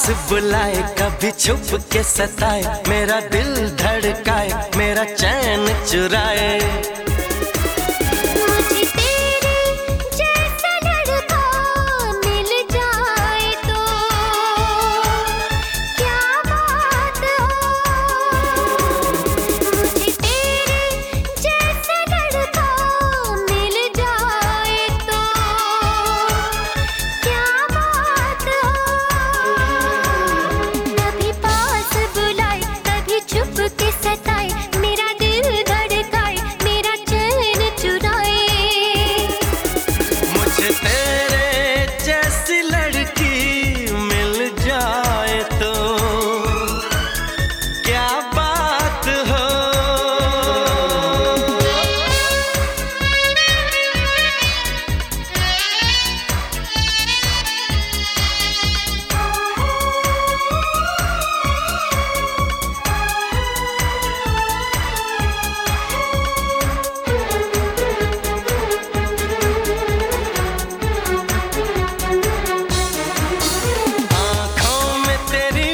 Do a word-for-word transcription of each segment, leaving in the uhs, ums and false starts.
बुलाए, कभी छुप के सताए, मेरा दिल धड़काए, मेरा चैन चुराए। मुझे तेरे जैसा लड़का मिल जाए तो क्या बात हो। मुझे तेरे जैसा लड़का मिल जाए तो क्या बात हो। कभी पास बुलाए, कभी छुप के सताए, मेरा दिल धड़काए, मेरा चैन चुराए। मुझे तेरे जैसी लड़की मिल जाए तो क्या बात हो। आँखों में तेरी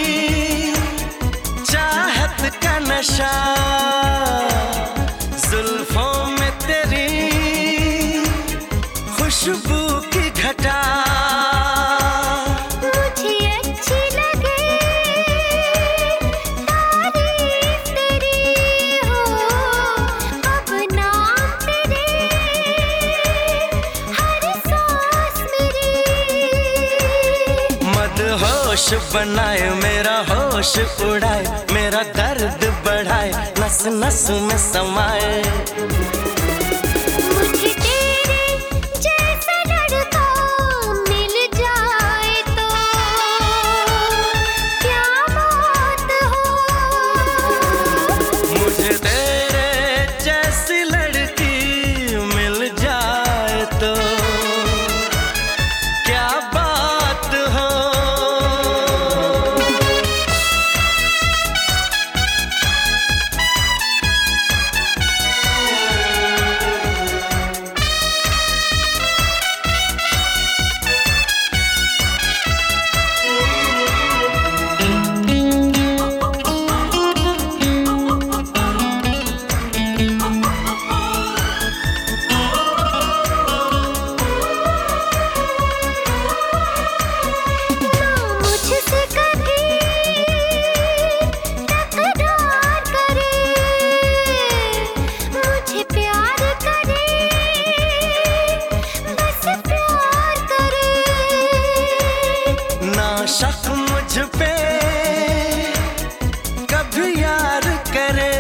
चाहत का नशा, जुल्फों में तेरी खुशबू की घटा। मुझे अच्छी लगे तारीफ तेरी हो, अब नाम तेरे हर सांस मेरी। मदहोश बनाए, मेरा होश उड़ाए, मेरा दर्द बढ़ाए, नस नस में समाए। मुझे तेरे जैसा लड़का मिल जाए तो क्या बात हो। मुझे तेरे जैसी लड़की मिल जाए तो क्या बात हो। ना मुझसे कभी तकरार करे, मुझे प्यार करे, बस प्यार करे। ना शक मुझ पे कभी यार करे,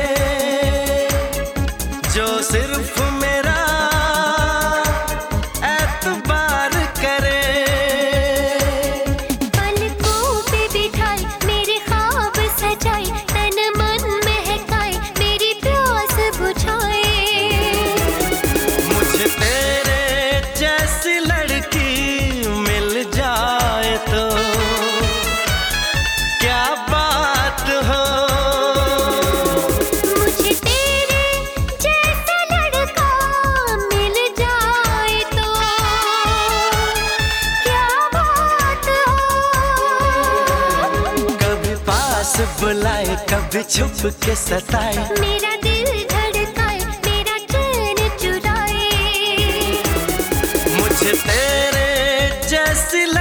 जो सिर्फ मेरा एतबार करे। पलकों पे बिठाए, मेरे ख्वाब सजाए, तन मन महकाए, मेरी प्यास बुझाए। मुझे तेरे जैसी लड़की मिल जाए तो क्या बात हो। मुझे तेरे जैसा लड़का मिल जाए तो क्या बात हो। कभी पास बुलाए, कभी छुप के सताए, मेरा दिल धड़काए, मेरा चैन चुराए। मुझे तेरे जैसी